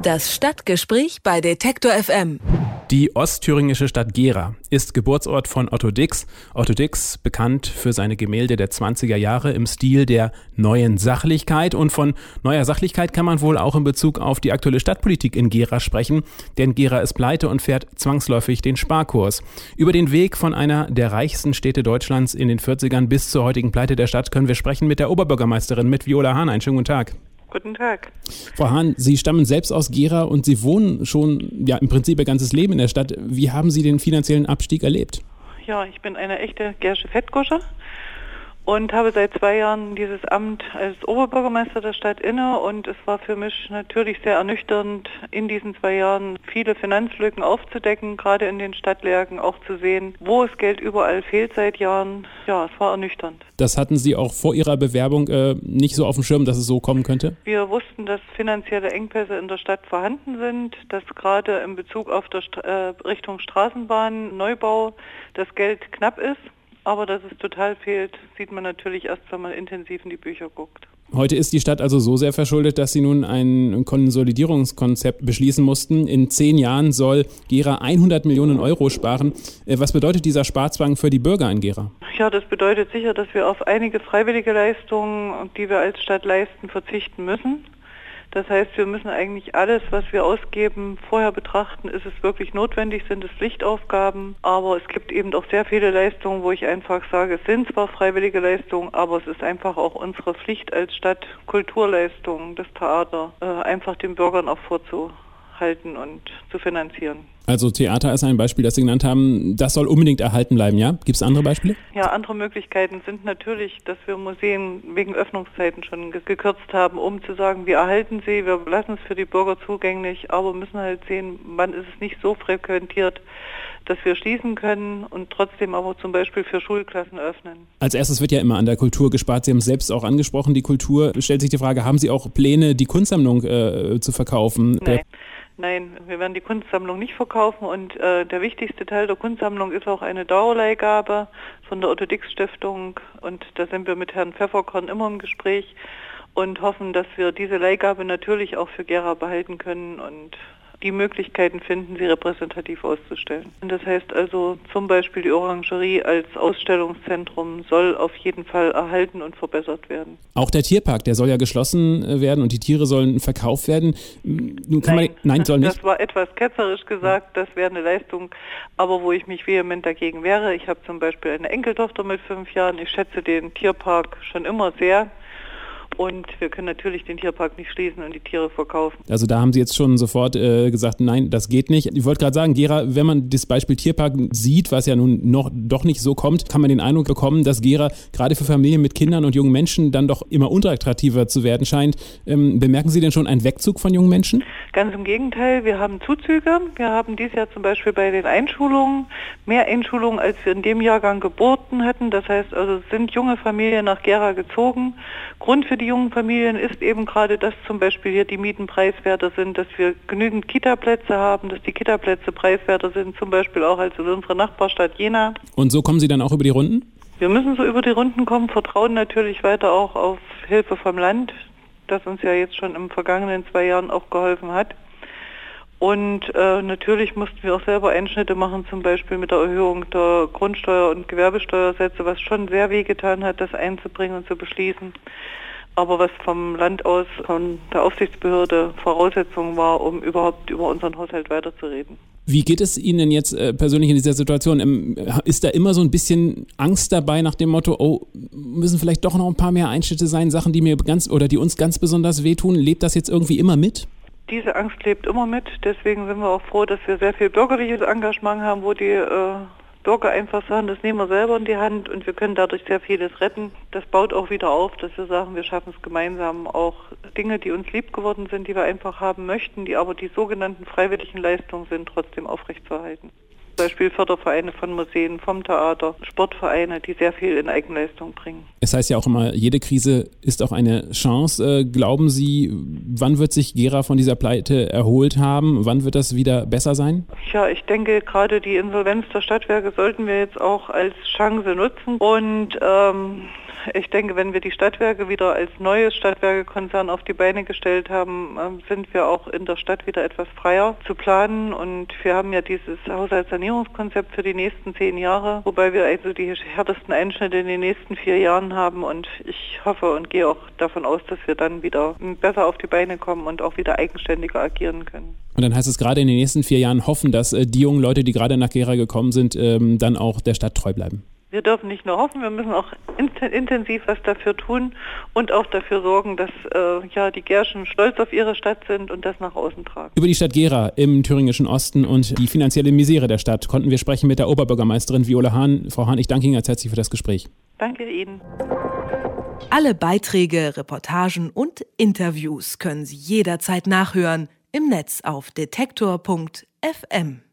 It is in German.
Das Stadtgespräch bei Detektor FM. Die ostthüringische Stadt Gera ist Geburtsort von Otto Dix. Otto Dix, bekannt für seine Gemälde der 20er Jahre im Stil der neuen Sachlichkeit. Und von neuer Sachlichkeit kann man wohl auch in Bezug auf die aktuelle Stadtpolitik in Gera sprechen. Denn Gera ist pleite und fährt zwangsläufig den Sparkurs. Über den Weg von einer der reichsten Städte Deutschlands in den 40ern bis zur heutigen Pleite der Stadt können wir sprechen mit der Oberbürgermeisterin, mit Viola Hahn. Einen schönen guten Tag. Guten Tag. Frau Hahn, Sie stammen selbst aus Gera und Sie wohnen schon im Prinzip Ihr ganzes Leben in der Stadt. Wie haben Sie den finanziellen Abstieg erlebt? Ja, ich bin eine echte Gersche Fettgusche und habe seit 2 Jahren dieses Amt als Oberbürgermeister der Stadt inne, und es war für mich natürlich sehr ernüchternd, in diesen 2 Jahren viele Finanzlücken aufzudecken, gerade in den Stadtwerken auch zu sehen, wo es Geld überall fehlt seit Jahren. Ja, es war ernüchternd. Das hatten Sie auch vor Ihrer Bewerbung nicht so auf dem Schirm, dass es so kommen könnte? Wir wussten, dass finanzielle Engpässe in der Stadt vorhanden sind, dass gerade in Bezug auf Richtung Straßenbahn, Neubau, das Geld knapp ist. Aber dass es total fehlt, sieht man natürlich erst, wenn man intensiv in die Bücher guckt. Heute ist die Stadt also so sehr verschuldet, dass Sie nun ein Konsolidierungskonzept beschließen mussten. In 10 Jahren soll Gera 100 Millionen Euro sparen. Was bedeutet dieser Sparzwang für die Bürger in Gera? Ja, das bedeutet sicher, dass wir auf einige freiwillige Leistungen, die wir als Stadt leisten, verzichten müssen. Das heißt, wir müssen eigentlich alles, was wir ausgeben, vorher betrachten, ist es wirklich notwendig, sind es Pflichtaufgaben, aber es gibt eben auch sehr viele Leistungen, wo ich einfach sage, es sind zwar freiwillige Leistungen, aber es ist einfach auch unsere Pflicht als Stadt, Kulturleistungen, das Theater, einfach den Bürgern auch vorzuhalten und zu finanzieren. Also Theater ist ein Beispiel, das Sie genannt haben. Das soll unbedingt erhalten bleiben, ja? Gibt es andere Beispiele? Ja, andere Möglichkeiten sind natürlich, dass wir Museen wegen Öffnungszeiten schon gekürzt haben, um zu sagen, wir erhalten sie, wir lassen es für die Bürger zugänglich, aber müssen halt sehen, wann ist es nicht so frequentiert, dass wir schließen können und trotzdem aber zum Beispiel für Schulklassen öffnen. Als erstes wird ja immer an der Kultur gespart. Sie haben es selbst auch angesprochen, die Kultur. Stellt sich die Frage, haben Sie auch Pläne, die Kunstsammlung zu verkaufen? Nein, wir werden die Kunstsammlung nicht verkaufen, und der wichtigste Teil der Kunstsammlung ist auch eine Dauerleihgabe von der Otto Dix Stiftung, und da sind wir mit Herrn Pfefferkorn immer im Gespräch und hoffen, dass wir diese Leihgabe natürlich auch für Gera behalten können und die Möglichkeiten finden, sie repräsentativ auszustellen. Und das heißt also zum Beispiel die Orangerie als Ausstellungszentrum soll auf jeden Fall erhalten und verbessert werden. Auch der Tierpark, der soll ja geschlossen werden und die Tiere sollen verkauft werden. Nein, soll nicht. Das war etwas ketzerisch gesagt, das wäre eine Leistung, aber wo ich mich vehement dagegen wehre. Ich habe zum Beispiel eine Enkeltochter mit 5 Jahren, ich schätze den Tierpark schon immer sehr. Und wir können natürlich den Tierpark nicht schließen und die Tiere verkaufen. Also da haben Sie jetzt schon sofort gesagt, nein, das geht nicht. Ich wollte gerade sagen, Gera, wenn man das Beispiel Tierpark sieht, was ja nun noch doch nicht so kommt, kann man den Eindruck bekommen, dass Gera gerade für Familien mit Kindern und jungen Menschen dann doch immer unattraktiver zu werden scheint. Bemerken Sie denn schon einen Wegzug von jungen Menschen? Ganz im Gegenteil, wir haben Zuzüge. Wir haben dieses Jahr zum Beispiel bei den Einschulungen mehr Einschulungen, als wir in dem Jahrgang Geburten hatten. Das heißt also, es sind junge Familien nach Gera gezogen. Grund für die jungen Familien ist eben gerade, dass zum Beispiel hier die Mieten preiswerter sind, dass wir genügend Kita-Plätze haben, dass die Kita-Plätze preiswerter sind, zum Beispiel auch als in unserer Nachbarstadt Jena. Und so kommen Sie dann auch über die Runden? Wir müssen so über die Runden kommen, vertrauen natürlich weiter auch auf Hilfe vom Land, das uns ja jetzt schon im vergangenen 2 Jahren auch geholfen hat. Und natürlich mussten wir auch selber Einschnitte machen, zum Beispiel mit der Erhöhung der Grundsteuer- und Gewerbesteuersätze, was schon sehr wehgetan hat, das einzubringen und zu beschließen. Aber was vom Land aus, von der Aufsichtsbehörde Voraussetzung war, um überhaupt über unseren Haushalt weiterzureden. Wie geht es Ihnen denn jetzt persönlich in dieser Situation? Ist da immer so ein bisschen Angst dabei nach dem Motto, oh, müssen vielleicht doch noch ein paar mehr Einschnitte sein, Sachen, die die uns ganz besonders wehtun? Lebt das jetzt irgendwie immer mit? Diese Angst lebt immer mit. Deswegen sind wir auch froh, dass wir sehr viel bürgerliches Engagement haben, wo die Bürger einfach sagen, das nehmen wir selber in die Hand und wir können dadurch sehr vieles retten. Das baut auch wieder auf, dass wir sagen, wir schaffen es gemeinsam, auch Dinge, die uns lieb geworden sind, die wir einfach haben möchten, die aber die sogenannten freiwilligen Leistungen sind, trotzdem aufrechtzuerhalten. Zum Beispiel Fördervereine von Museen, vom Theater, Sportvereine, die sehr viel in Eigenleistung bringen. Es heißt ja auch immer, jede Krise ist auch eine Chance. Glauben Sie, wann wird sich Gera von dieser Pleite erholt haben? Wann wird das wieder besser sein? Ja, ich denke, gerade die Insolvenz der Stadtwerke sollten wir jetzt auch als Chance nutzen und ich denke, wenn wir die Stadtwerke wieder als neues Stadtwerkekonzern auf die Beine gestellt haben, sind wir auch in der Stadt wieder etwas freier zu planen. Und wir haben ja dieses Haushaltssanierungskonzept für die nächsten 10 Jahre, wobei wir also die härtesten Einschnitte in den nächsten 4 Jahren haben. Und ich hoffe und gehe auch davon aus, dass wir dann wieder besser auf die Beine kommen und auch wieder eigenständiger agieren können. Und dann heißt es gerade in den nächsten 4 Jahren hoffen, dass die jungen Leute, die gerade nach Gera gekommen sind, dann auch der Stadt treu bleiben. Wir dürfen nicht nur hoffen, wir müssen auch intensiv was dafür tun und auch dafür sorgen, dass die Gerschen stolz auf ihre Stadt sind und das nach außen tragen. Über die Stadt Gera im thüringischen Osten und die finanzielle Misere der Stadt konnten wir sprechen mit der Oberbürgermeisterin Viola Hahn. Frau Hahn, ich danke Ihnen ganz herzlich für das Gespräch. Danke Ihnen. Alle Beiträge, Reportagen und Interviews können Sie jederzeit nachhören im Netz auf detektor.fm.